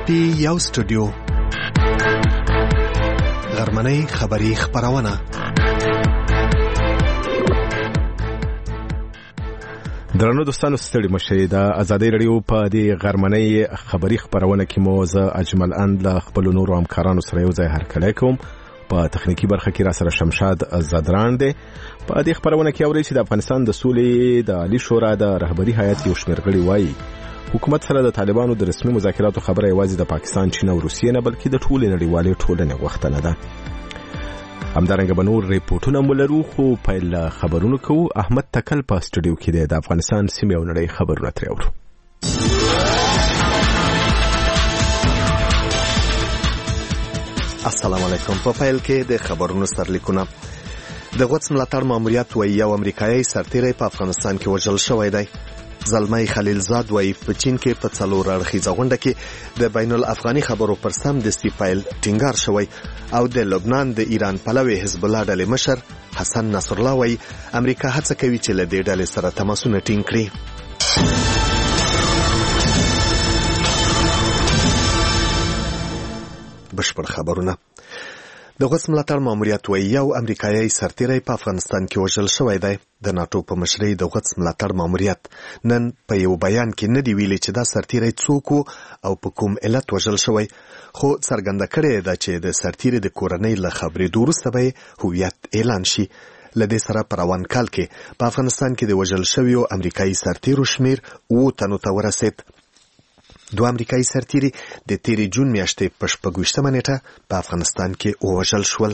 پی یو سټوډیو غرمنۍ خبری خبرونه درنو دوستانو ستړي مشه د ازادي رادیو په دې غرمنۍ خبری خبرونه کې مو زه اجمل اند له خپل نورو همکارانو سره یو ځای هرکلی کوم. په تخنیکی برخه کې را سره شمشاد زدران دی. په دې خبرونه کې اوري چې د افغانستان د سولې د عالی شورا د رهبری هیئت یو شمېر غړي وایي حکومت سره د طالبانو د رسمي مذاکراتو خبره یوازې د پاکستان، چین او روسیې نه بلکې د ټولې نړیوالې ټولنې غوښتنه ده. همدارنګه به نور ریپورټونه مو لرو، خو پیل خبرونه کوو. احمد تکل په سټوډیو کې دی، د افغانستان سیمې او نړۍ خبرونه ترې اورو. السلام علیکم. په پیل کې د خبرونو سرلیکونه. د غوڅ ملاتړ ماموریت وایي یو امریکایي سرتیری په افغانستان کې وژل شوی دی. زلمی خلیلزاد وایي په چین کې په 4 اړخیزه غونډه کې د بین الافغاني خبرو پر سم د سپایل ټینګار شوی. او د لبنان د ایران پلوي حزب الله ډلې مشر حسن نصر الله وایي امریکا هڅه کوي چې له دې ډلې سره تماسونه ټینګ کړي. بشپړ خبرونه. د غوڅ ملاتړ ماموریت وایي یو امریکایي سرتیری په افغانستان کې وژل شوی دی. د ناتو په مشرۍ د غوڅ ملاتړ ماموریت نن په یو بیان کې نه دی ویلي چې دا سرتیری څوک او په کوم علت وژل شوی، خو څرګنده کړې ده چې د سرتیری د کورنۍ له خبرې وروسته به هویت اعلان شي. لدې سره په روان کال کې په افغانستان کې د وژل شویو امریکایي سرتیرو شمیر 7 تنو ته ورسید. 2 امریکایي سرتیري د تیرې جون میاشتې په 26مه نیټه په افغانستان کې وژل شول.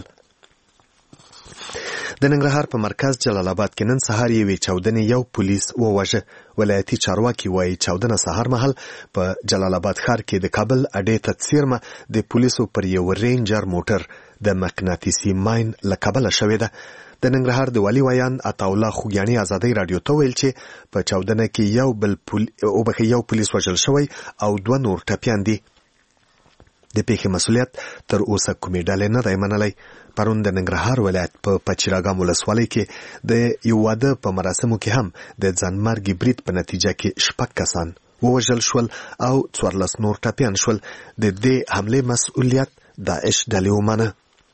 د ننګرهار په مرکز جلال آباد کې نن سهار یوې چاودنې یو پولیس وواژه. ولایتي چارواکي وایي چاودنه سهار مهال په جلال آباد ښار کې د کابل اډې ته څیرمه د پولیسو پر یو رینجر موټر د مقناطیسي ماین له کبله شوې ده. د ننګرهار د والي ویان عطاالله خوګیاني ازادۍ رادیو ته ویل چې په چاودنه کې یو پولیس وژل شوی او 2 نور ټپیان دي. د پیښې مسؤلیت تر اوسه کومې ډلې نه دی منلی. پرون د ننګرهار ولایت په پچیراګام ولسوالۍ کې د یو واده په مراسمو کې هم د ځانمرګي برید په نتیجه کې 6 کسان ووژل شول او 14 نور ټپیان شول. د دې حملې مسؤلیت داعش ډلې ومنه.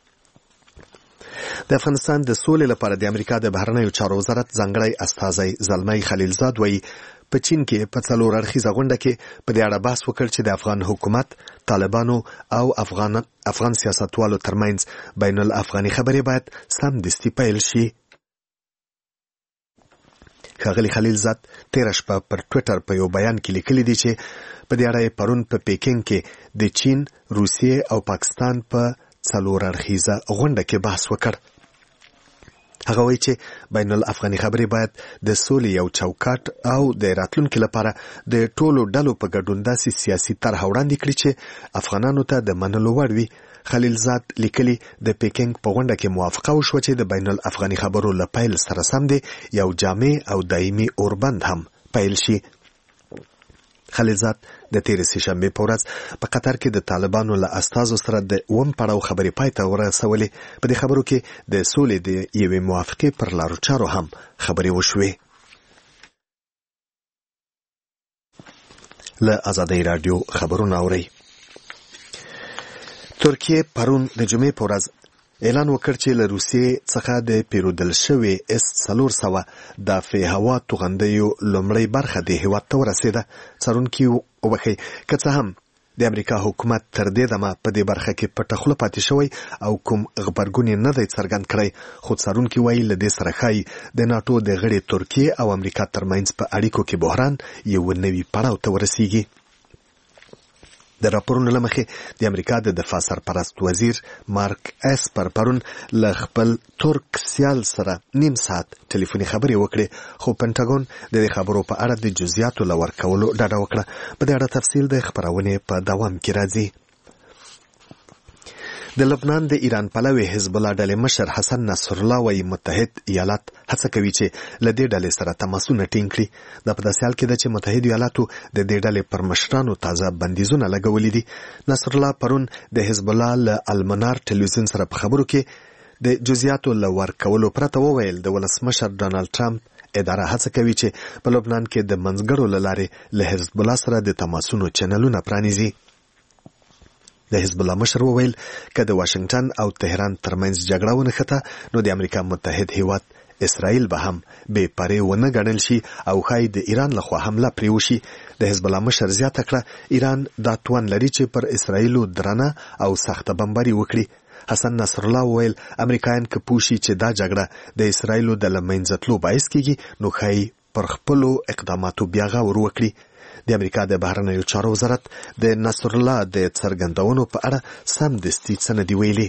د افغانستان د سولې لپاره د امریکا د بهرنیو چارو وزارت ځانګړی استازی زلمی خلیلزاد وایي په چین کې په 4 اړخیزه غونډه کې په دې اړه بحث وکړ چې د افغان حکومت، طالبانو او افغان سیاستوالو ترمنځ بین الافغاني خبرې باید سمدستي پیل شي. ښاغلي خلیلزاد تېره شپه پر ټویټر په یو بیان کې لیکلي دي چې په دې اړه پرون په پیکینګ کې د چین، روسیې او پاکستان په 4 اړخیزه غونډه کې بحث وکړ. هغه وایي چې بین الافغاني خبرې باید د سولې یو چوکاټ او د راتلونکي لپاره د ټولو ډلو په ګډون داسې سیاسي طرح وړاندې کړي چې افغانانو ته د منلو وړ وي. خلیلزاد لیکلي د پیکینګ په غونډه کې موافقه وشوه چې د بین الافغاني خبرو له پیل سره سم دی یو جامع او دایمي اوربند هم پیل شي. خلیلزاد د تیرې سهشنبې په ورځ په قطر کې د طالبانو له استازو سره د 1 پړاو خبرې پای ته ورسولې. په دې خبرو کې د سولې د یوې موافقې پر لارو چارو هم خبرې وشوې. له ازادۍ رادیو خبرونه اورئ. ترکیه پرون د جمعې په ورځ اعلان وکړ چې له روسیې څخه د پیرودل شوې S-400 دافع هوا توغندیو لومړی برخه د هیواد ته ورسېده. څارونکي وبښئ که څه هم د امریکا حکومت تر دې دمه په دې برخه کې پټه خوله پاتې شوی او کوم غبرګون یې نه دی څرګند کړی، خو څارونکي وایي له دې سره ښایي د ناټو د غړي ترکیه او امریکا ترمنځ په اړیکو کې بحران یو نوي پړاو ته ورسیږي. د راپورونو له مخې د امریکا د دفاع سرپرست وزیر مارک اسپر پرون له خپل ترک سیال سره 1.5 ساعت ټلیفوني خبرې وکړې، خو پنټاګون د دې خبرو په اړه د جزئیاتو له ورکولو ډډه وکړه. په دې اړه تفصیل د خبرونې په دوام کې راځي. د لبنان د ایران پلوي حزب الله ډلې مشر حسن نصر الله وایي متحد ایالات هڅه کوي چې له دې ډلې سره تماسونه ټینګ کړي. دا په داسې حال کې ده چې متحد ایالاتو د دې ډلې پر مشرانو تازه بندیزونه لګولي دي. نصر الله پرون د حزب الله له المنار ټلویزیون سره په خبرو کې د جزئیاتو له ورکولو پرته وویل د ولسمشر ډانلډ ټرمپ اداره هڅه کوي چې په لبنان کې د منځګړو له لارې له حزب الله سره د تماسونو چینلونه پرانیزي. د حزب الله مشر وویل که د واشنگټن او تهران ترمنځ جګړه ونښته نو د امریکا متحد هیواد اسرائیل به هم بې پرې ونه ګڼل شي او ښایي د ایران لخوا حمله پرې وشي. د حزب الله مشر زیاته کړه ایران دا توان لري چې پر اسرائیلو درنه او سخته بمباري وکړي. حسن نصرالله وویل امریکایان که پوه شي چې دا جګړه د اسرائیلو د له منځه تلو باعث کیږي نو ښایي پر خپلو اقداماتو بیا غور وکړي. د امریکا د بهرنیو چارو وزارت د نصرالله د څرګندونو په اړه سمدستي څه نه دي ویلي.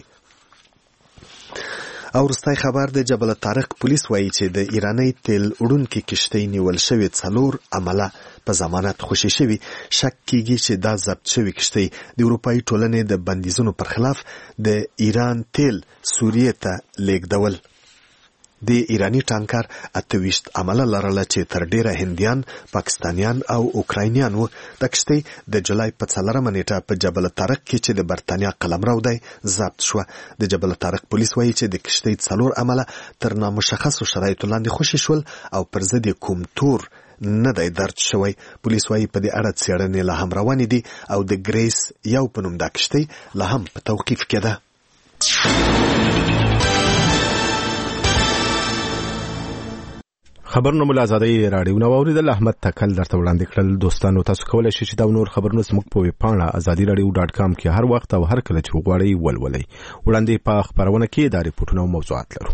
او وروستی خبر د جبل طارق پولیس وایي چې د ایرانی تیل وړونکې کشتۍ نیول شوې 4 عمله په ضمانت خوشي شوي. شک کیږي چې دا ضبط شوې کشتۍ د اروپایي ټولنې د بندیزونو پر خلاف د ایران تیل سوریې ته لیږدول. د ایرانی ټانکر 28 عمله لرله چې تر ډیره هندیان، پاکستانیان او اوکراینیان وو. د کشتۍ د جولای په 4 نیټه په جبل طارق کې چې د برتانیا قلمرو دی ضبط شوه. د جبل طارق پولیس وایي چې د کشتۍ 4 عمله تر نامشخصو شرایطو لاندې خوشي شول او پر ضد کوم تور نه دی درد شوی. پولیس وایي په دې اړه څېړنې لا هم روانې دي او د ګریس یو په نوم دا کشتۍ لا هم په توقیف کې ده. خبرونه مو له ازادۍ راډیو نه واوریدل. احمد تکل درته وړاندې کړل. دوستانو تاسو کولی شئ چې دا نور خبرونه زموږ په ویبپاڼه ازادي-radio.com کې هر وخت او هر کله چې وغواړئ ولولئ. وړاندې په خپرونه کې دا ریپورټونه او موضوعات لرو.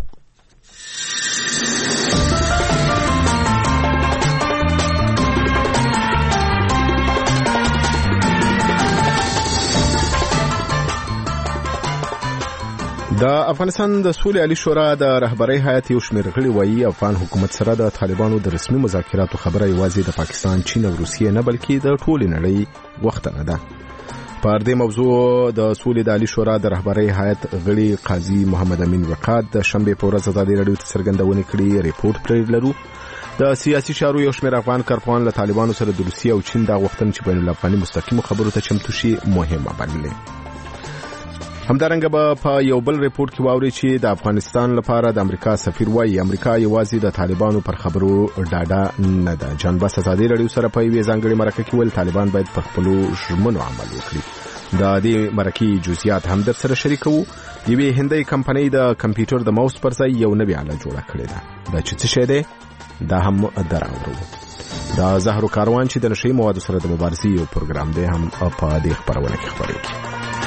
د افغانستان د سولې عالی شورا د رهبرۍ هیئت یو شمېر غړي وایي افغان حکومت سره د طالبانو د رسمي مذاکراتو خبره یوازې د پاکستان، چین او روسیې نه بلکې د ټولې نړۍ غوښتنه ده. پر دې موضوع د سولې د عالی شورا د رهبرۍ هیئت غړي قاضي محمد امین وقاد د شنبې په ورځ ازادي راډیو ته څرګندونې کړې. ریپورت پرې لرو. د سیاسي چارو یو شمېر افغان کارپوهان له طالبانو سره د روسیې او چین د غوښتنې چې بین الافغاني مستقیمو خبرو ته چمتو شي مهمه بللې. همدارنګه به په یو بل ریپورت کې واوري چې د افغانستان لپاره د امریکا سفیر وایي امریکا یوازې د طالبانو پر خبرو ډاډه نه ده. جان بس ازادي راډیو سره په یوې ځانګړې مرکه کې ویل طالبان باید پر خپلو ژمنو عمل وکړي. د دې مرکې جزئیات هم در سره شریکو. یوې هندۍ کمپنۍ د کمپیوټر د ماوس پر ځای یو نوې آله جوړه کړې ده. دا چې څه شی دی دا هم دراورو. د زهرو کاروان چې د نشي موادو سره د مبارزې یو پروګرام دی هم په دې خبرونه کې خبرېږي.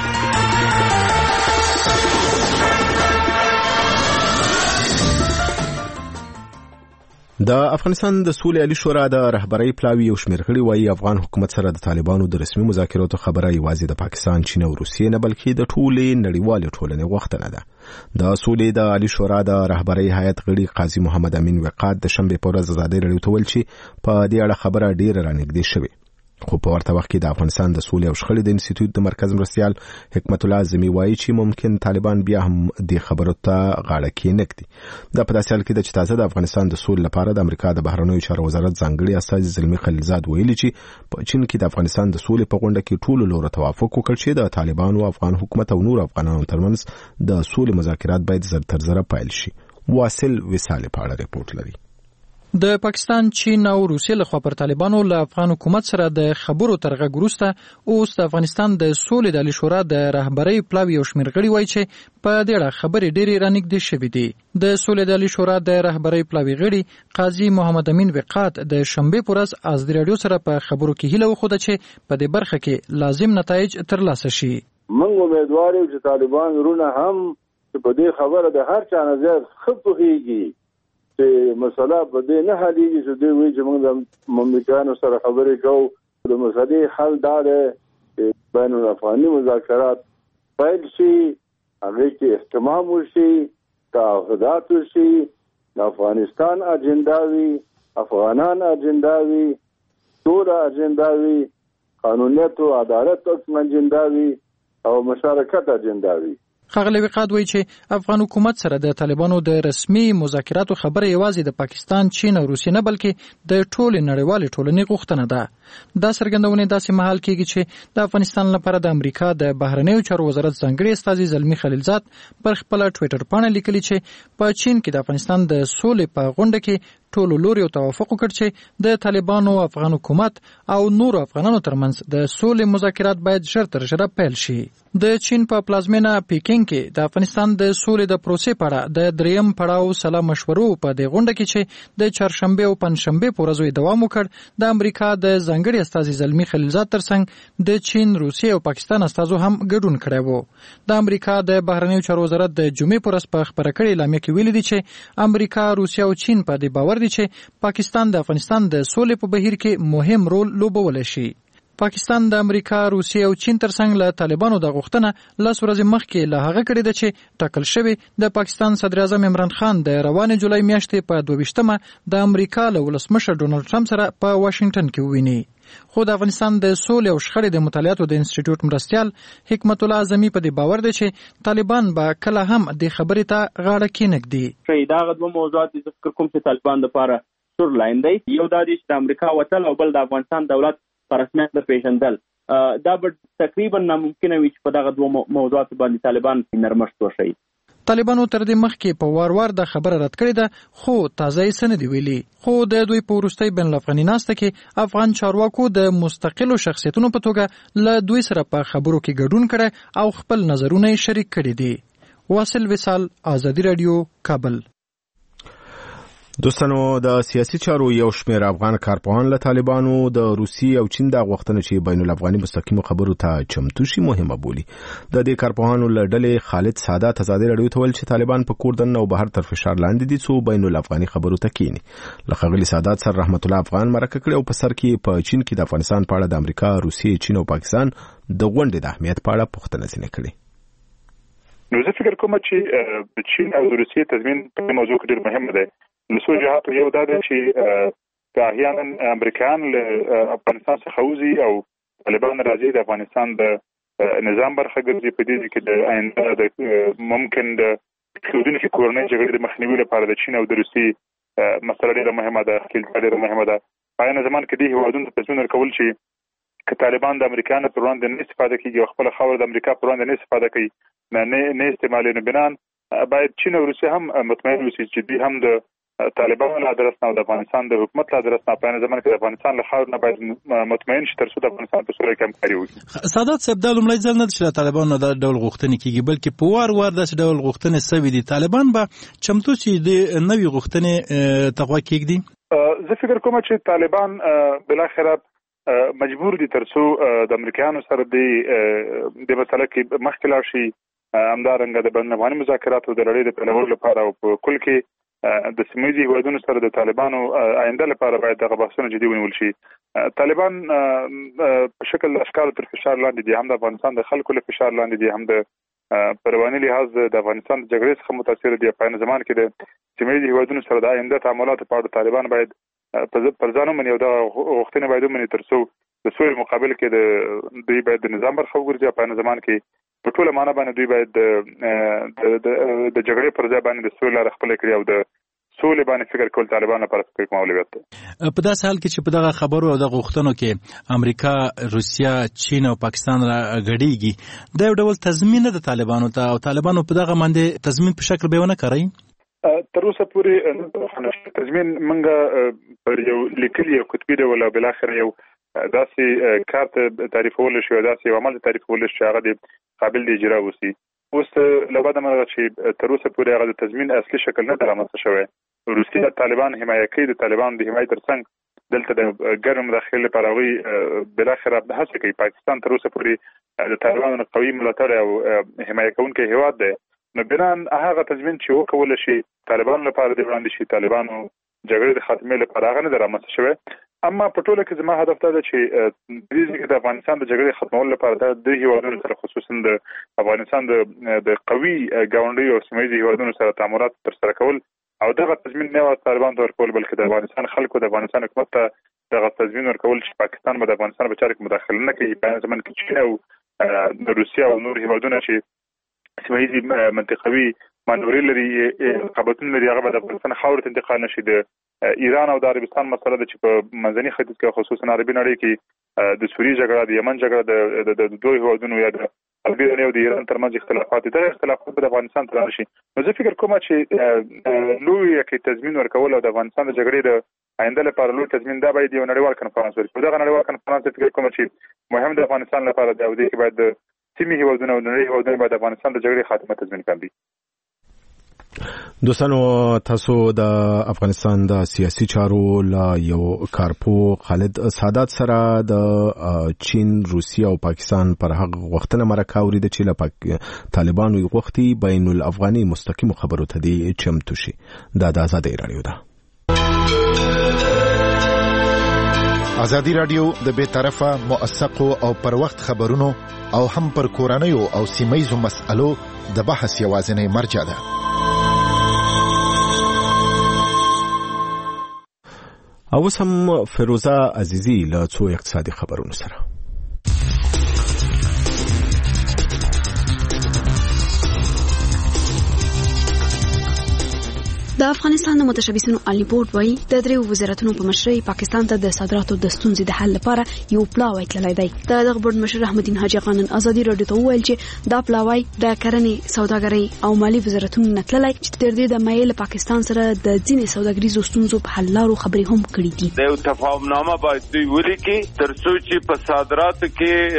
د افغانستان د سولې عالی شورا د رهبرۍ پلاوی یو شمېر غړي وایي افغان حکومت سره د طالبانو د رسمي مذاکراتو خبره یوازې د پاکستان، چین او روسیې نه بلکې د ټولې نړیوالې ټولنې غوښتنه ده. د سولې د عالی شورا د رهبرۍ هیئت غړي قاضي محمد امین وقاد د شنبې په ورځ ازادي راډیو ته ویل چې په دې اړه خبره ډیره رانږدې شوې. خو په ورته وخت کې د افغانستان د سولې او شخړې د انسټیټیوټ د مرکز مرستیال حکمت الله اعظمي وایي چې ممکن طالبان بیا هم د خبرو ته غاړه کېنږدي. دا په داسې حال کې ده چې تازه د افغانستان د سولې لپاره د امریکا د بهرنیو چارو وزارت ځانګړي استازي زلمي خلیلزاد ویلي چې په چین کې د افغانستان د سولې په غونډه کې ټولو لورو توافق وکړ چې د طالبانو، افغان حکومت او نور افغانانو ترمنځ د سولې مذاکرات باید زر تر زره پیل شي. واصل وصال په اړه ریپورت لري. د پاکستان، چین او روسیې لخوا پر طالبانو له افغان حکومت سره د خبرو تر غږ وروسته اوس د افغانستان د سولې د عالی شورا د رهبرۍ پلاوی یو شمېر غړي وایي چې په دې اړه خبرې ډېرې رانږدې شوې دي. د سولې د عالی شورا د رهبرۍ پلاوی غړي قاضي محمد امین وقاد د شنبې په ورځ ازادي راډیو سره په خبرو کې هیله وښوده چې په دې برخه کې لازم نتایج ترلاسه شي. موږ امیدوار یو چې طالبان ورونه هم په دې خبره د هر چا نه زیات ښه پوهېږي چې مسله په دې نه حلېږي چې دوی وایي چې موږ د مملکتانو سره خبرې کوو. د مسلې حل دا دی چې بین الافغاني مذاکرات پیل شي، هغې کې اهتمام وشي، تعهدات وشي، د افغانستان اجنډا وي، افغانان اجنډا وي، سوله اجنډا وي، قانونیت او عدالت اجنډا وي او مشارکت اجنډا وي. ښاغلی وقاد وایي چې افغان حکومت سره د طالبانو د رسمي مذاکراتو خبره یوازې د پاکستان، چین او روسیې نه بلکې د ټولې نړیوالې ټولنې غوښتنه ده. دا څرګندونې داسې مهال کېږي چې د افغانستان لپاره د امریکا د بهرنیو چارو وزارت ځانګړي استازي زلمي خلیلزاد پر خپله ټویټر پاڼه لیکلي چې په چین کې د افغانستان د سولې په غونډه کې ټولو لوري توافق وکړ چې د طالبانو افغان حکومت او نور افغانانو ترمنځ د سولې مذاکرات باید ژر تر ژره پیل شي. د چین په پلازمینه پیکینګ کې د افغانستان د سولې د پروسې په اړه د دریم پړاو سلا مشورو په دې غونډه کې چې د چهارشنبه او پنځشنبه په ورځو دوام وکړ، د امریکا د ځانګړي استازي زلمی خلیلزاد ترڅنګ د چین، روسیې او پاکستان استازو هم ګډون کړی و. د امریکا د بهرنیو چارو وزارت د جمعې په ورځ په خبره کړې اعلامیه کې ویلي دي چې امریکا، روسیه او چین په دې باور دي چې پاکستان د افغانستان د سولې په بهیر کې مهم رول لوبولی شي. پاکستان د امریکا، روسیې او چین ترڅنګ له طالبانو د غوښتنه لس ورځې مخکې له هغه کړې ده چې ټاکل شوی د پاکستان صدر اعظم عمران خان د روانې جولای میاشتې په 22مه د امریکا له ولسمشر ډونالډ ټرمپ سره په واشنگټن کې وویني. خو د افغانستان د سولې او شخړې د مطالعاتو د انسټیټیوټ مرستیال حکمت الله اعظمي په دې باور دی چې طالبان به کله هم د خبرې ته غاړه کېنږدي. دا دوه موضوعات دي چې کوم چې طالبان لپاره سور لاین دی. یو دا دی چې د امریکا وتل او بل د افغانستان دولت په رسمیت د پیژندل. دا به تقریبا ناممکنه وي چې په دغه دوه موضوعاتو باندې طالبان نرمښت وشي. طالبانو تر دې مخکې په وار د خبره رد کړې ده، خو تازه یې څه نه دي ویلي. خو د دوی په وروستۍ بین الافغاني ناسته کې افغان چارواکو د مستقلو شخصیتونو په توګه له دوی سره په خبرو کې ګډون کړی او خپل نظرونه یې شریک کړي دي. واصل وصال، آزادي رادیو، کابل. دوستانو، د سیاسي چارو یو شمېر افغان کارپوهان له طالبانو د روسي او چین د غوښتنې چې بین الافغاني مستقیمو خبرو ته چمتو شي مهمه بولي. د دې کارپوهانو له ډلې خالد سادات ازادي رادیو ته ویل چې طالبان په کور دننه او بهر تر فشار لاندې دي څو بین الافغاني خبرو ته کینی. له ښاغلي سادات سره رحمت الله افغان مرکه کړې او په سر کې په چین کې د افغانستان په اړه د امریکا، روسیې، چین او پاکستان د غونډې د اهمیت په اړه پوښتنه ځینې کړې. نو زه فکر کوم چې د چین او روسیې تضمین په موضوع کې ډېر مهم دی. لسو جهاتو یو دا دی چې احیانا امریکایان له افغانستان څخه وځي او طالبان راځي د افغانستان د نظام برخه ګرځي. په دې کې د آینده د ممکن د کېدونکې کورنۍ جګړې د مخنیوي لپاره د چین او د روسیې مسله ډېره مهمه ده، خپلواکي ډېره مهمه ده. په عین زمان کې دې هېوادونو ته تضمین ورکول چې که طالبان د امریکایانو پر وړاندې نه استفاده کوي او خپله خاوره د امریکا پر وړاندې نه استفاده کوي، نه استعمالوي، نو بنان باید چین او روسیې هم مطمئن اوسي چې دوی هم د طالبانو له ادرس نه او د افغانستان د حکومت له ادرس نه په عین زمان کې د افغانستان له خاورې نه باید مطمئن شي تر څو د افغانستان په سوله کې همکاري وکړي. سادات صاحب، دا لومړی ځل نه دی چې د طالبانو دا ډول غوښتنې کېږي، بلکې په وار داسې ډول غوښتنې سوي دي. طالبان به چمتو چې د نوې غوښتنې ته غوږ کېږدي؟ زه فکر کوم چې طالبان بالاخره مجبور دي تر څو د امریکایانو سره د مسله کې مخکې لاړ شي، همدارنګه د بین الافغاني مذاکراتو د لړۍ د پیلولو لپاره او په کل کې د سیمه‌ییزو هیوادونو سره د طالبانو آینده لپاره باید دغه بحثونه جدي ونیول شي. طالبان په شکل اشکال تر فشار لاندې دي، هم د افغانستان د خلکو له فشار لاندې دي، هم د پرواني لحاظ د افغانستان د جګړې څخه متاثر دي. په عین زمان کې د سیمه‌ییزو هیوادونو سره د آینده تعاملاتو په اړه طالبان باید پر ځان ومني او د غوښتنې باید ومني تر څو د سولې مقابل کې د دوی باید د نظام برخه وګرځي. په عین زمان کې په ټوله معنا باندې دوی باید د جګړې پر ځای باندې د سولې لاره خپله کړي او د سولې باندې فکر کول طالبان لپاره فکر کوم اولویت دی. په داسې حال کې چې په دغه خبرو او دغه غوښتنو کې امریکا، روسیه، چین او پاکستان را غړېږي، دا یو ډول تضمین نه د طالبانو ته او طالبانو په دغه باندې تضمین په شکل به ونه کوي. تر اوسه پورې تضمین منګه پر یو لیکلي او کتبي ډول او بالاخره یو داسې کارت تعریفول شي، داسې عمل تعریفول شي هغه د قابل د اجرا وسی. اوس له بعد مرغه چې تر اوسه پورې هغه د تضمین اصلي شکل نه درامته شوی. روسیه طالبان حمایت کوي، د طالبان د حمایت ترڅنګ دلته د ګرم مداخله لپاره وی بالاخره هڅه کوي. پاکستان تر اوسه پورې د طالبانو قوي ملاتړ او حمایت کوونکی هیواد دی. نو بنان هغه تضمین چې وکول شي طالبان لپاره د وړاندې شي طالبانو جګړې د خاتمې لپاره هغه نه درامته شوی. اما په ټوله کې زما هدف دا دی چې د افغانستان د جګړې ختمولو لپاره د هیوادونو سره خصوصا د افغانستان د قوي ګاونډي او سیمه‌ییزو هیوادونو سره تعاملات ترسره کول او دغه تضمین نه طالبان ته ورکول، بلکې د افغانستان خلکو د افغانستان حکومت ته دغه تضمین ورکول چې پاکستان به د افغانستان په چارو کې مداخله نه کوي. په زمن کې چین او روسیه او نور هیوادونه چې سیمه‌ییزي منطقوي مانورې لري، رقابتونه لري، هغه به د افغانستان خاورې ته انتقال نشي. د ایران او د عربستان مسله ده چې په منځني ختیځ کې خصوصا عربي نړۍ کې د سوریې جګړه، د یمن جګړه، د دوی هیوادونو یا د البته یو د ایران ترمنځ اختلافات دي. د اختلافات په افغانستان ته راشي. نو زه فکر کوم چې لوی کې تضمین ورکول او د افغانستان د جګړې د آینده لپاره لوی تضمین دا باید یو نړیوال کنفرانس وي. دا نړیوال کنفرانس فکر کوم چې مهم د افغانستان لپاره دی او د کې باید سیمې هیوادونه او نړۍ هیوادونه باید د افغانستان د جګړې خاتمه تضمین کړي. دوستانو تاسو د افغانستان د سیاسي چارو لا یو کارپو خالد سادات سره د چین، روسیه او پاکستان پر هغه وختونه مرکه اورید چې له طالبانو وختي بین الافغاني مستقیم خبرو ته دی چمتو شي. دا د آزادۍ رادیو ده. آزادی رادیو د بے طرفه موثقو او پر وخت خبرونو او هم پر کورنیو او سیمایزو مسألو د بحث یوازینی مرجع ده. اوس هم فیروزه عزیزی له څو اقتصادي خبرونو سره. د افغانستان د متشبثینو عالی بورډ وایي د دریو وزارتونو په مشرۍ پاکستان ته د صادراتو د ستونزې د حل لپاره یو پلاوی تللی دی. د دغه بورډ مشر احمدین حاجی خان ازادي راډیو ته وویل چې دا پلاوی د کرنې، سوداګرۍ او مالی وزارتونو نه تللی چې تر دې د مایل پاکستان سره د ځینې سوداګریزو ستونزو په حل لارو خبرې هم کړې دي. د یو تفاهمنامه باید دوی ولیکي ترڅو چې په صادراتو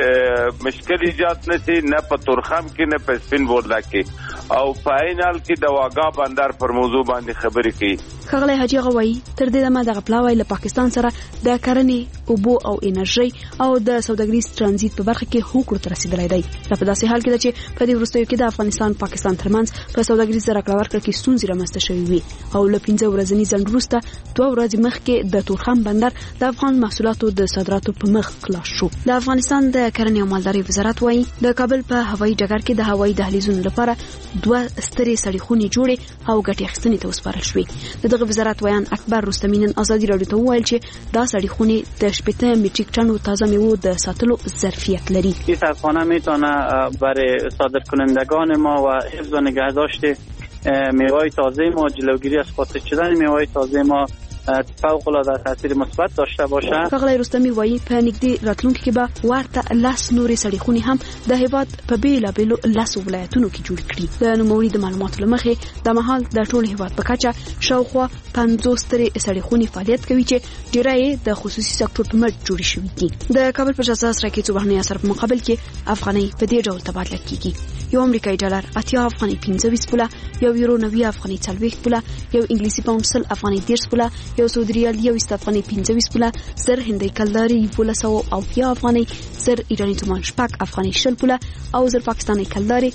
کې مشکل ایجاد نشي، نه په تورخم کې نه په سپین بورډا کې، او په عین حال کې د واګا بندر پر موضوع باندې خبرې کوي. ښاغلی حاجي غوي تر دې دمه دغه پلاوی له پاکستان سره د کرنې، اوبو او انرژي او د سوداګریز ترانزیت په برخه کې هوکړو ته رسیدلی دی. دا په داسې حال کې ده چې په دې وروستیو کې د افغانستان پاکستان ترمنځ په سوداګریز راکړه ورکړه کې ستونزې رامنځته شوې وي او له 15 ورځني ځنډ وروسته 2 ورځې مخکې د تورخم بندر د افغان محصولاتو د صادراتو په مخ خلاص شو. د افغانستان د کرنې او مالدارۍ وزارت وایي د کابل په هوایي ډګر کې د هوایي دهلیزونو لپاره 2 سترې سړیخونې جوړې او ګټې اخیستنې ته وسپارل شوې. د دغه وزارت ویان اکبر رستمی نن آزادي راډیو ته وویل چې دا سړیخونې د 18 متریک ټنو تازه میوه د ساتلو ظرفیت لري. این سړکخانه میتونه برای صادرکنندگان ما و حفظ و نگهداشت میوه‌های تازه ما، جلوگیری از فاسد شدن میوه‌های تازه ما فوق العاده تاثیر مثبت داشته باشه. ښاغلی رستمی وایي په نږدې راتلونکي کې به ورته 10 نورې سړیخونې هم د هیواد په بیلابیلو 10 ولایتونو کې جوړ کړي. د نوموړي د معلوماتو له مخې د مهال د ټول هیواد په کچه شاوخوا 50 سترې سړیخونې فعالیت کوي چې ډیری یې د خصوصي سکتور په مټ جوړې شوي دي. د کابل په اساس راکې څو بهرني اثر په مقابل کې افغانۍ په دې ډول تبادله کیږي. یو امریکایي ډالر 80 افغانۍ 15 پوله، یو یورو 90 افغانۍ 40 پوله، یو انګلیسي پاوند 100 افغانۍ 30 پوله، یو سعودي ریال 20 افغانۍ 15 پوله، زر هندۍ کلداري 1200 افغانۍ، زر ایرانی تومان 6 افغانۍ 20 پوله او زر پاکستاني کلداري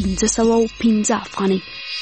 1515 افغانۍ.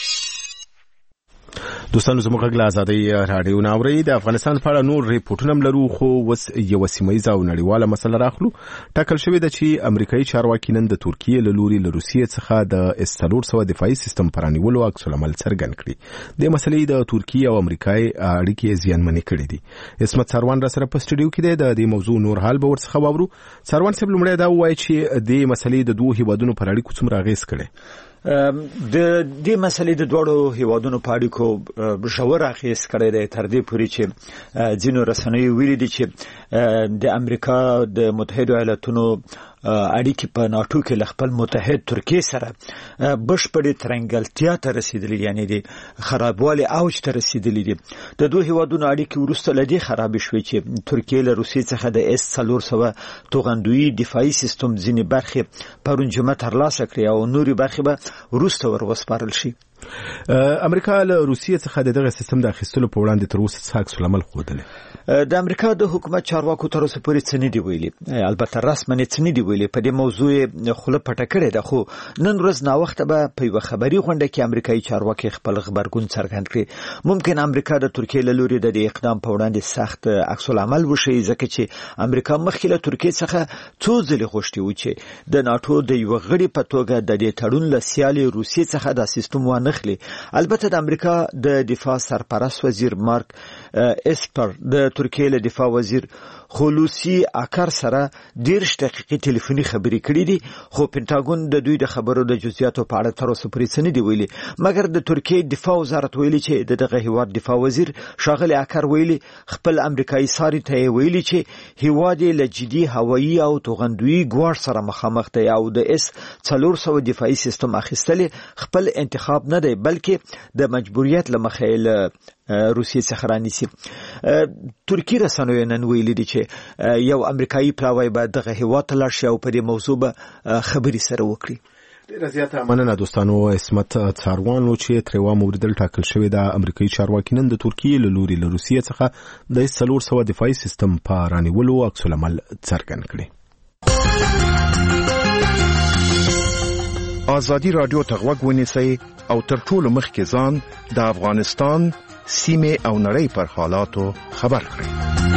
دوستانو زموږ غږ له آزادۍ راډیو نه اورئ. د افغانستان په اړه نور ریپورټونه هم لرو، خو اوس یوه سیمهییزه او نړیواله مسله راخلو. ټاکل شوې ده چې امریکایي چارواکي نن د ترکیې له لوري له روسیې څخه د S-400 دفاعي سیستم پرانیولو عکس العمل څرګند کړي. د مسلې د ترکیې او امریکای اړیکې زیانمنې کړې دي. اسمت سروان را سره په سټوډیو کې دی. د دې موضوع نور حال به ورڅخه واورو. سروان صاحب لومړی دا ووایي چې د مسلې د دوه هیوادونو پر اړیکو څومره اغېز کړی؟ د دې مسلې د دوړو هیوادونو په اړیکو ژور اغېز کړی دی، تر دې پورې چې ځینو رسنیو ویلي دي چې د امریکا د متحده ایالاتونو اړیکې په ناتو کې له خپل متحد ترکیې سره بشپړې ترنګلتیا ته رسیدلې، یعنی د خرابوالي اوج ته رسیدلې دي. د دوه هیوادونو اړیکې وروسته له دې خراب شوې چې ترکیې له روسیې څخه د S-400 توغندویي دفاعي سیستم ځینې برخې پرون جمعه ترلاسه کړې او نورې برخې به وروسته وروسپارل شي. امریکا له روسیې څخه دغه سیستم د اخیستلو په وړاندې تر اوسه څه عکس العمل ښودلی؟ د امریکا د حکومت چارواکو تر اوسه پورې څه نه دي ویلي، البته رسماً څه نه دي ویلي. په دې موضوع خوله پټه کړې ده، خو نن ورځ ناوخته به په یوه خبري غونډه کې امریکایي چارواکي خپل غبرګون څرګند کړي. ممکن امریکا د ترکیې له لوري د دې اقدام په وړاندې سخت عکس العمل وشي، ځکه چې امریکا مخکې له ترکیې څخه څو ځلې غوښتي و چې د ناتو د یوه غړي په توګه د دې تړون له سیالې روسیې څخه دا سیستم وانه نخلي. البته د امریکا د دفاع سرپرست وزیر مارک اسپر د ترکیه له دفاع وزیر خلوصي اکر سره 10 دقیقې ټلیفوني خبرې کړې دي، خو پینټاګون د دوی د خبرو د جزئیاتو په اړه تر اوسه پورې څه نه دی ویلي. مګر د ترکیه دفاع وزارت ویلي چې دغه هیواد دفاع وزیر شاغلی اکر ویلي خپل امریکایي ساري ته ویلي چې هیواد له جدي هوایي او توغندوي ګواښ سره مخامخ دی او د اس 400 دفاعي سیستم اخیستل خپل انتخاب نه دی بلکې د مجبوریت لمخې له روسیې څخه رانیسي. ترکیه رسنیو نن ویلي دي چې یو امریکایي پلاوی به دغه هیواد ته لاړ شي او په دې موضوع به خبرې سره وکړي. ډیره زیاته مننه دوستانو. اسمت څاروان و چې تریوا موردل ټاکل شوی د امریکایي چارواکي نن د ترکیه له لوري له روسیې څخه د 400 دفاعي سیستم په رانیولو عکس العمل څرګند کړي. ازادي رادیو ته غوږ ونیسئ او تر ټولو مخکې ځان د افغانستان سیمه او نړۍ پر حالاتو خبر کړئ.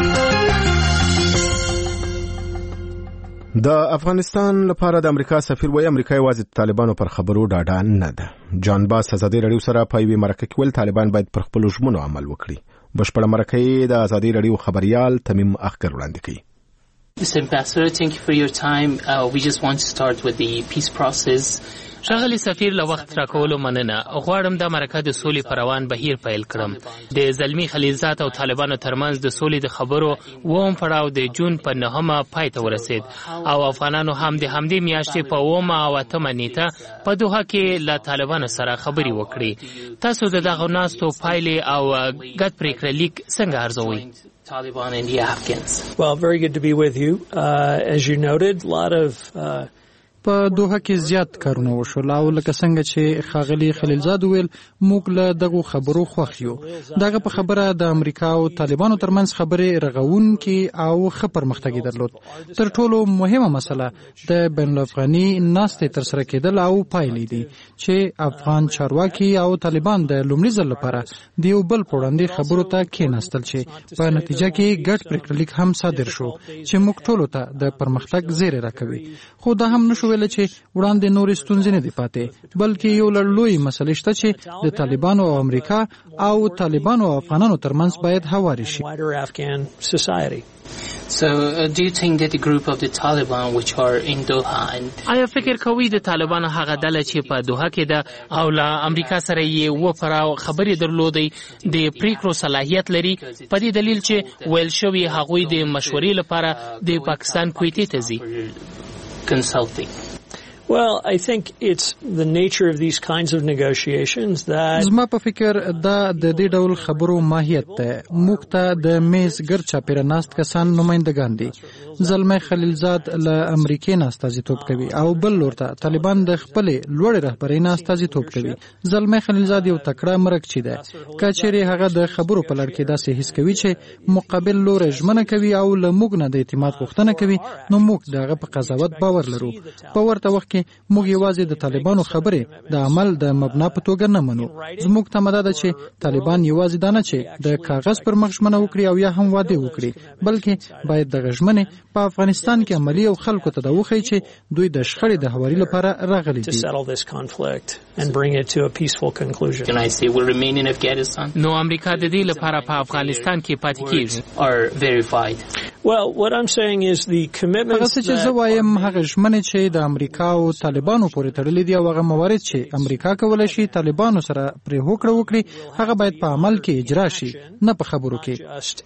د افغانستان لپاره د امریکا سفیر وایي امریکا یوازې د طالبانو پر خبرو ډاډه نه ده. جان باس ازادي رادیو سره په یوه مرکه کې ول طالبان باید پر خپل ژمنو عمل وکړي. بشپړه مرکه د ازادي رادیو خبريال تمیم اخګر وړاندې کوي. Mr. Ambassador, thank you for your time. We just want to start with the peace process. ښاغلی سفیر له وخت راکولو مننه. غواړم دا مرکه د سولې په روان بهیر پیل کړم. د زلمی خلیلزاد او طالبانو ترمنځ د سولې د خبرو اووم پړاو د جون په 9 پای ته ورسید او افغانانو هم د همدې میاشتې په 9 او 8 نیټه په دوحه کې له طالبانو سره خبرې وکړې. تاسو د دغه ناستو پایلې او ګډ پریکړه لیک څنګه ارزوئ؟ Taliban and the Afghans. Well, very good to be with you. As you noted, a lot of په دوحه کې زیات کارونه وشول او لکه څنګه چې ښاغلي خلیلزاد ویل موږ له دغه خبرو خوښ یو. دغه په خبره د امریکا او طالبانو ترمنځ خبرې رغونکي او ښه پرمختګ درلود. تر ټولو مهمه مسله د بین الافغاني ناستې ترسره کېدل او پایلې دي چې افغان چارواکي او طالبان د لومړي ځل لپاره د یو بل په وړاندې خبرو ته کېناستل چې په نتیجه کې ګډ پریکړه لیک هم صادر شو چې موږ ټولو ته د پرمختګ زیری راکوي. خو دا هم نشو چې وړاندې نورې ستونزې نه دي پاتې بلکې یو لوی مسله شته چې د طالبانو او امریکا او طالبانو او افغانانو ترمنځ باید هواري شي. So do you think that the group of the Taliban which are in Doha and آیا فکر کوي د طالبانو هغه ډله چې په دوحه کې ده او له امریکا سره یې و پراو خبرې درلودي د پریکړو صلاحیت لري په دې دلیل چې ویل شوی هغوی د مشورې لپاره د پاکستان کویتې ته ځي؟ Consulting. Well, I think it's the nature of these kinds of negotiations that زما په فکر دا د دې ډول خبرو ماهیت ده. موږ ته د میز ګر چاپیره ناست کسان نمائندگان دي. زلمی خلیلزاد له امریکای نه استازیتوب کوي او بل لور ته طالبان د خپل لوړ رهبرۍ نه استازیتوب کوي. زلمی خلیلزاد یو تکړه مرکچی ده. کچېری هغه د خبرو په لړ کې داسې حس کوي چې مقابل لور ژمنه کوي او له موږ نه د اعتماد غوښتنه کوي نو موږ دغه په قضاوت باور لرو. په ورته وخت موږ یوازې د طالبانو خبرې د عمل د مبنا په توګه نه منو. زموږ تمه ده چې طالبان یوازې دا نه چې د کاغذ پر مخ ژمنه وکړي او یا هم واده وکړي بلکې باید د ژمنې په افغانستان کې عملی او خلکو ته دا وښیي چې دوی د شخړې د هواري لپاره راغلي دي. نو امریکا د دې لپاره په افغانستان کې پاتې کیږي. Well, what I'm saying is the commitment هغه چې زه وایم هغه ژمنې چې د امریکا او طالبانو پورې تړلې دي او هغه موارد چې امریکا کولای شي طالبانو سره پرې هوکړه وکړي هغه باید په عمل کې اجرا شي نه په خبرو کې.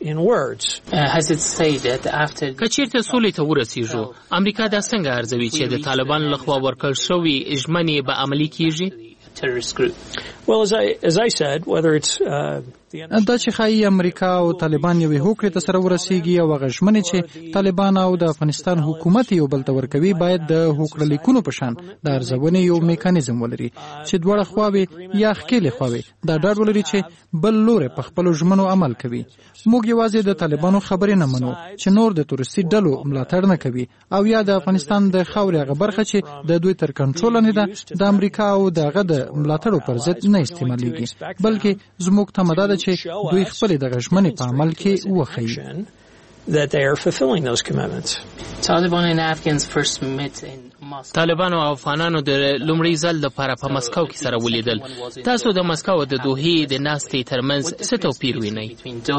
کچېرته سولې ته ورسیږو امریکا دا څنګه ارزوي چې د طالبانو لخوا ورکړل شوی ژمنې به عملي کیږي؟ Well, as I said, whether it's دا چې خایي امریکا او طالبان یو هوکړې ته سره ورسیږي او هغه ژمنې چې طالبان او د افغانستان حکومت یو بل ته ورکوي باید د هوکړه لیکونو په شان د ارزونې یو میکانیزم ولري چې دواړه خواوې یا ښکېلې خواوې دا ډاډ ولري چې بل لور په خپل ژمنو عمل کوي. موږ یوازې د طالبانو خبرې نه منو چې نور د تورستي ډلو ملاتړ نه کوي او یا د افغانستان د خاورې هغه برخه چې د دوی تر کنټرول نه ده د امریکا او دغه د ملاتړو پر ضد نه استعمالېږي بلکې زموږ تمه ده چې دوی خپل د غژمنې په عمل کې وښیي. that they are fulfilling those commitments. Taliban and Afghans first met in طالبان او افغانانو د لومړي ځل لپاره په مسکو کې سره ولیدل. تاسو د مسکو د دوحې د ناستې ترمنځ څه توپیر وینئ؟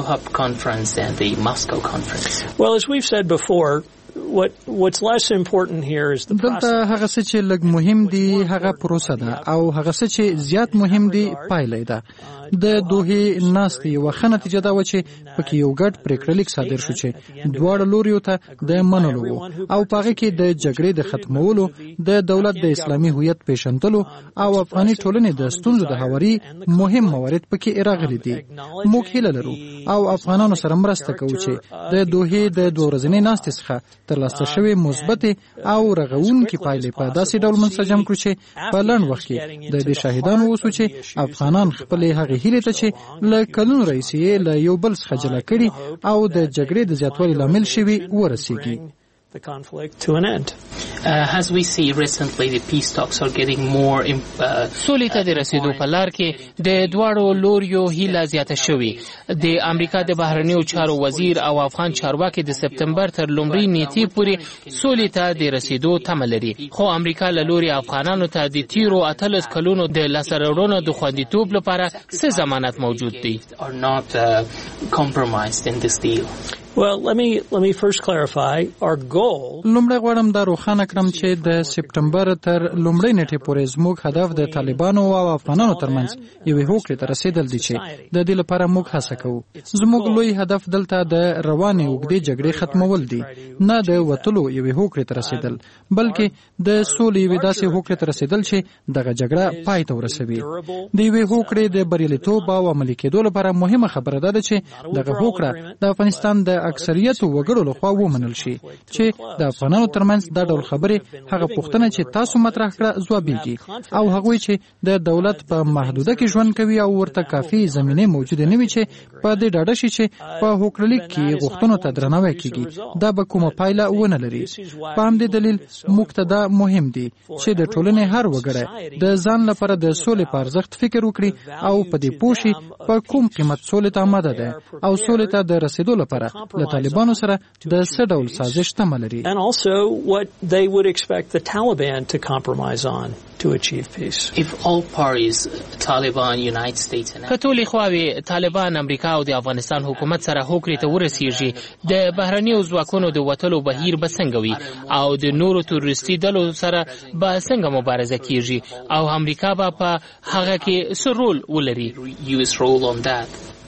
Well, as we've said before, what's less important here is the process. دلته هغه څه چې لږ مهم دي هغه پروسه ده او هغه څه چې زیات مهم دي پایله ده. د دوحې ناستې یوه ښه نتیجه دا وه چې پکې یو ګډ پریکړه لیک صادر شو چې دواړه لوریو ته د منلو و او په هغې کې د جګړې د ختمولو، د دولت د اسلامي هویت پیژندلو او افغاني ټولنې د ستونزو د هواري مهم موارد پکې راغلي دي. موږ هیله لرو او افغانانو سره مرسته کوو چې د دوحې د دوه ورځنۍ ناستې څخه ترلاسه شوې مثبتې او رغونکې پایلې په داسې ډول منسجم کړو چې په لنډ وخت کې د دې شاهدان واوسو چې افغانان خپلې هغې هیلې ته چې له کلونو راهیسې یې له یو بل څخه جلا کړي او د جګړې د زیاتوالي لامل شوي ورسیږي. The conflict to an end. As we see recently, the peace talks are getting more. سولې ته د رسیدو په لار کې د دواړو لوریو هیله زیاته شوې. د امریکا د بهرنیو چارو وزیر او افغان چارواکي د سپتمبر تر لومړۍ نیټې پورې سولې ته د رسیدو تمه لري. خو امریکا له لوري افغانانو ته د تیرو 18 کلونو د لاسته راوړنو د خوندیتوب لپاره څه ضمانت موجود دی؟ Are not compromised in this deal. Well, let me first clarify our goal. لومړی غواړم دا روښانه کړم چې د سپټمبر تر لومړۍ نیټې پورې زموږ هدف د طالبانو او افغانانو ترمنځ یوې هوکړې ته رسیدل دي چې د دې لپاره موږ هڅه کوو. زموږ لوی هدف دلته د روانې اوږدې جګړې ختمول دي، نه د وتلو یوې هوکړې ته رسیدل، بلکې د سولې یوې داسې هوکړې ته رسیدل چې دغه جګړه پای ته ورسوي. د یوې هوکړې د بریالیتوب او عملي کېدو لپاره مهمه خبره ده چې دغه هوکړه د افغانستان د اکثریت وګړو لخوا ومنل شي چې د افغانانو ترمنځ دا ډول خبرې هغه پوښتنه چې تاسو مطرح کړه ځوابیږي او هغوی چې د دولت په محدوده کې ژوند کوي او ورته کافي زمینه موجوده نه وي چې په دې ډاډه شي چې په هوکړلیک کې غوښتنو ته درناوی کیږي دا به کومه پایله ونه لري. په همدې دلیل موږ ته دا مهم دي چې د ټولنې هر وګړی د ځان لپاره د سولې په ارزښت فکر وکړي او په دې پوه شي په کوم قیمت سولې ته آماده ده او سولې ته د رسیدو لپاره له طالبانو سره د څه ډول سازش تمه لري. And also what they would expect the Taliban to compromise on to achieve peace. If all parties, Taliban, United States and کټولې خواوې طالبان، امریکا او د افغانستان حکومت سره هوکړې ته ورسیږي، د بهرنیو ځواکونو د وتلو بهیر به څنګه وي او د نورو تروریستي ډلو سره به څنګه مبارزه کیږي او امریکا به په هغه کې څه رول ولري؟ US role on that.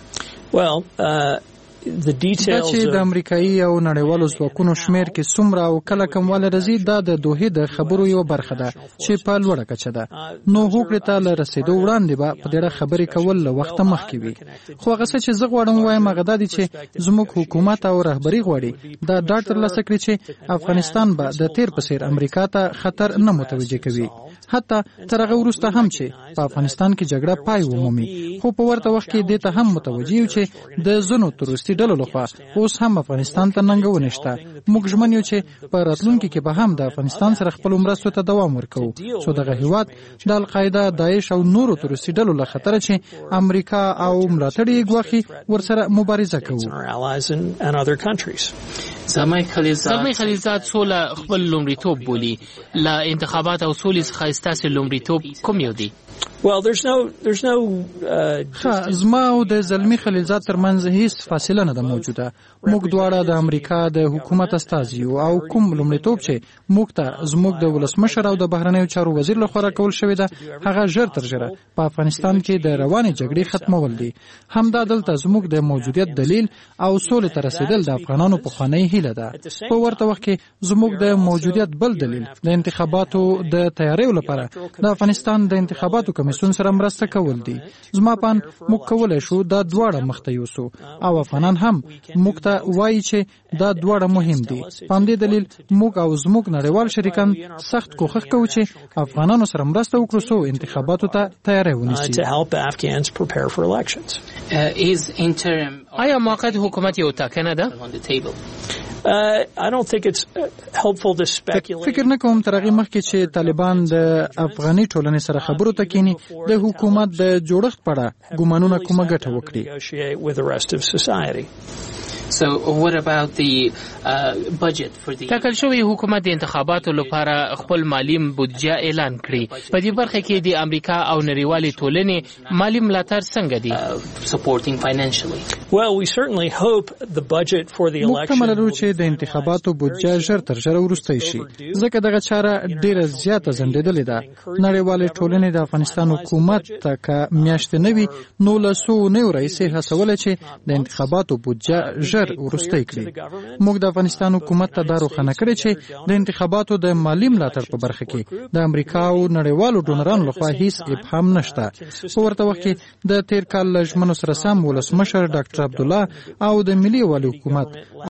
Well, دا چې د امریکایي او نړیوالو ځواکونو شمیر کې څومره او کله کموالی راځي دا د دوحې د خبرو یوه برخه ده چې په لوړه کچه ده. نو هوکړې ته له رسېدو وړاندې به په دې اړه خبرې کول له وخته مخکې وي. خو هغه څه چې زه غواړم ووایم هغه دا دي چې زموږ حکومت او رهبري غواړي دا ډاډ ترلاسه کړي چې افغانستان به د تیر په څېر امریکا ته خطر نه متوجه کوي، حتی تر هغه وروسته هم چې په افغانستان کې جګړه پای ومومي. خو په ورته وخت کې دې ته هم متوجه یو چې د ځینو تروریستي ډلو لخوا اوس هم افغانستان ته ننګونه شته. موږ ژمن یو چې په راتلونکي کې به هم د افغانستان سره خپلو مرستو ته دوام ورکوو څو دغه هیواد د القاعده، داعش او نورو تروریستي ډلو له خطره چې امریکا او ملاتړ یې ګواښي ورسره مبارزه کوو. زلمی خلیلزاد سوله خپل لومړیتوب بولي. له انتخابات او سولې څخه ستاسې لومړیتوب کوم یو دی؟ Well, there's no زما او د زلمی خلیلزاد ترمنځ هیڅ فاصله نه ده موجوده. موږ دواړه د امریکا د حکومت استازي یو او کوم لومړیتوب چې موږ ته زموږ د ولسمشر او د بهرنیو چارو وزیر لخوا راکول شوی ده هغه ژر تر ژره په افغانستان کې د روانې جګړې ختمول دي. همدا دلته زموږ د موجودیت دلیل او سولې ته رسیدل د افغانانو پخوانۍ هیله ده. په ورته وخت کې زموږ د موجودیت بل دلیل د انتخاباتو د تیاریو لپاره د افغانستان د انتخاباتو کمیسیون سره مرسته کول دي. زما پان موږ کولای شو دا دواړه مخته یوسو او افغانان هم موږ ته وایي چې دا دواړه مهم دي. په همدې دلیل موږ او زموږ نړیوال شریکان سخت کوښښ کوو چې افغانانو سره مرسته وکړو څو انتخاباتو ته تیاری ونیسي. آیا موقت حکومت یو ټاکنه ده؟ I don't think it's helpful to speculate. فکر نه کوم تر هغې مخکې چې طالبان د افغاني ټولنې سره خبرو ته کینی د حکومت د جوړښت په اړه ګومانونه کومه ګټه وکړي. So what about the budget for the ټاکل شوی حکومت د انتخاباتو لپاره خپل مالی بودجه اعلان کړي. په دې برخه کې د امریکا او نړیوالې ټولنې مالی ملاتړ څنګه دی؟ Supporting financially. Well, we certainly hope the budget for the election. مکمل لرو چې د انتخاباتو بودجه ژر تر ژره وروسته شي. ځکه دغه چاره ډیره زیاته ځنډېدلې ده. نړیوالې ټولنې د افغانستان حکومت ته که میاشتې نه وي نو له څو نویو راهیسې هڅوله چې د انتخاباتو بودجه ژر وروسته کړي. موږ د افغانستان حکومت ته دا روښانه کړې چې د انتخاباتو د مالی ملاتړ په برخه کې د امریکا او نړیوالو ډونرانو لخوا هیڅ ابهام نشته. په ورته وخت کې د تیر کال له ژمنو سره سم ولسمشر ډاکټر عبدالله او د ملي والي حکومت